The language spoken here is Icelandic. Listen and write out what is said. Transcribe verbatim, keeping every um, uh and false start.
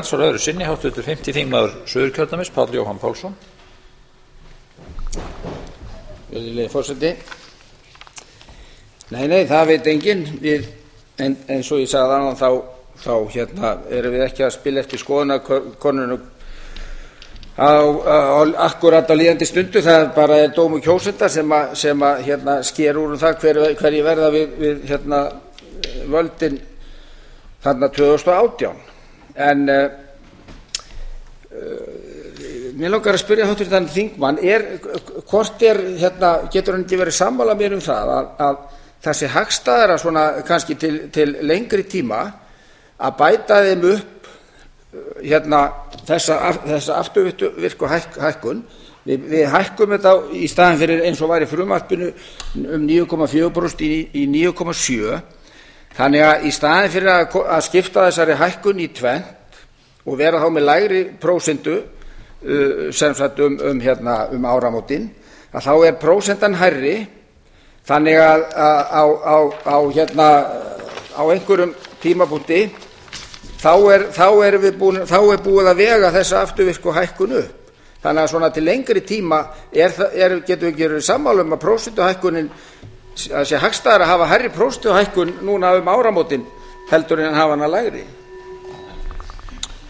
Svo öðru sinni háttvirtur fimmti þingmaður Suðurkjördæmis Páll Jóhann Pálsson. Virðulegi forseti. Nei, nei, það veit enginn. Við, en, eins og ég sagði áðan þá, þá hérna erum við ekki að spila eftir skoðanakönnunum á, á akkurat á líðandi stundu. Það bara er dómur kjósenda sem að, sem að hérna sker úr um það hver, hverju verða við, við hérna völdin þarna tvö þúsund og átján. En uh, uh, mér langar að spyrja háttvirtan þingmann, er, hvort er, hérna, getur hann ekki verið sammála mér um það að, að þessi hagstæðara svona kannski til, til lengri tíma að bæta þeim upp hérna þessa, þessa afturvirku hæk, hækkun. Við, við hækkum þetta í staðinn fyrir eins og var í frumvarpinu um níu komma fjögur prósent í, í níu komma sjö. Þannig að í staðinn fyrir að, að skipta þessari hækkun í tvennt og vera þá með lægri prósentu uh, sem sagt um, um, hérna, um áramótin, að þá er prósentan hærri, þannig að á, á, á, hérna, á einhverjum tímapunkti þá er, þá er, búin, þá er búið að vega þessa afturvirku hækkun upp. Þannig að svona til lengri tíma er, er, getum við ekki verið sammála um að prósentuhækkunin að sé hagstæðara að hafa hærri prósentuhækkun núna um áramótin heldur en hafa hana lægri.